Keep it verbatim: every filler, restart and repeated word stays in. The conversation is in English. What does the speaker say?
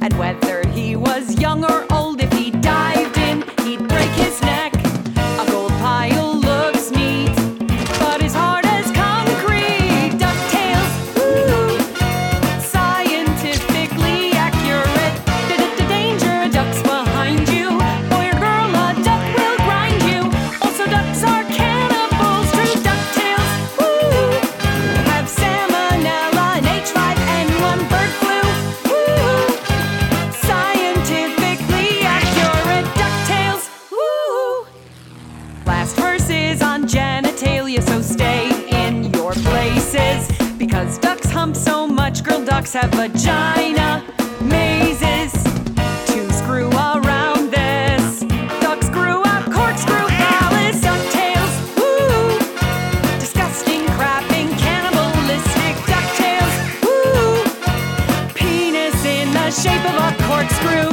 And whether he was young or old, if he dived in, he'd break his neck. A gold pile looks neat, but his heart is concrete. DuckTales, woo! Scientifically accurate. D-d-d-danger, a duck's behind you. Boy or girl, a duck will grind you. Also, ducks are cannibals. True DuckTales, woo! Have salmonella and H five N one bird flu. Woo! Scientifically accurate DuckTales, woo! Last verse is on genitalia, so stay in your places. Because ducks hump so much, girl ducks have vagina mazes. To screw around this, ducks grew up corkscrew phallus. DuckTales, woo! Disgusting, crapping, cannibalistic DuckTales, woo! Penis in the shape of a corkscrew.